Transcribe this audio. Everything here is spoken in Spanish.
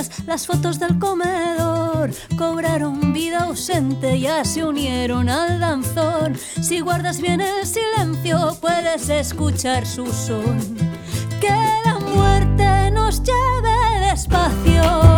mesas, las fotos del comedor cobraron vida ausente, ya se unieron al danzón. Si guardas bien el silencio puedes escuchar su son. Que la muerte nos lleve despacio.